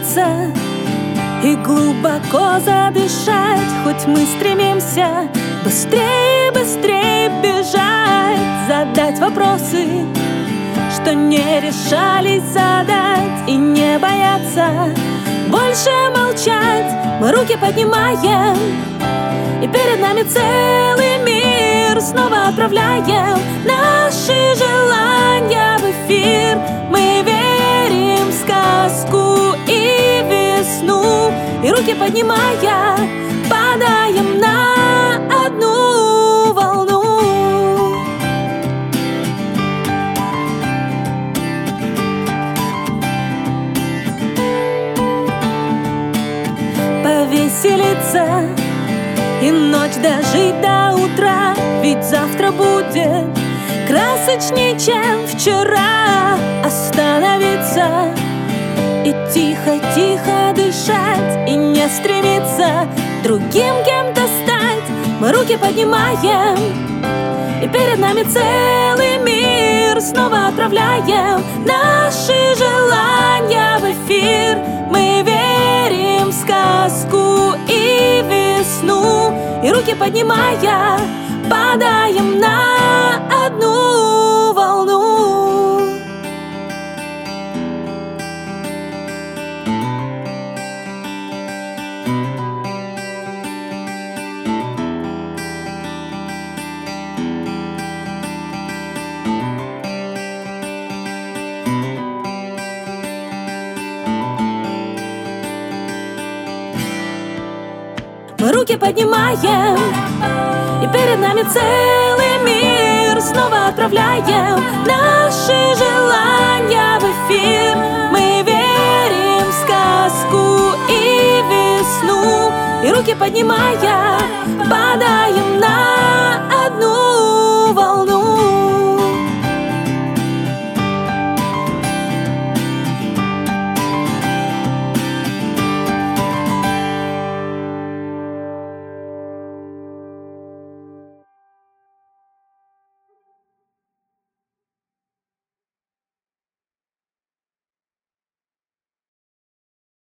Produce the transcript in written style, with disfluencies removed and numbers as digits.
повеселиться и глубоко задышать. Хоть мы стремимся быстрее, быстрее бежать, задать вопросы, что не решались задать, и не бояться больше молчать. Мы руки поднимаем, и перед нами целый мир. Снова отправляем наши желания в эфир. Мы верим в сказку и весну, и руки поднимая, падаем на одну волну. Повеселиться и ночь дожить до утра, ведь завтра будет красочнее, чем вчера. Остановиться и тихо-тихо дышать, и не стремиться другим кем-то стать. Мы руки поднимаем, и перед нами целый мир. Снова отправляем наши желания в эфир. Мы верим в сказку и весну, и руки поднимая, падаем на одну волну. Мы руки поднимаем, и перед нами целый мир. Снова отправляем наши желания в эфир. Мы верим в сказку и весну, и руки поднимая,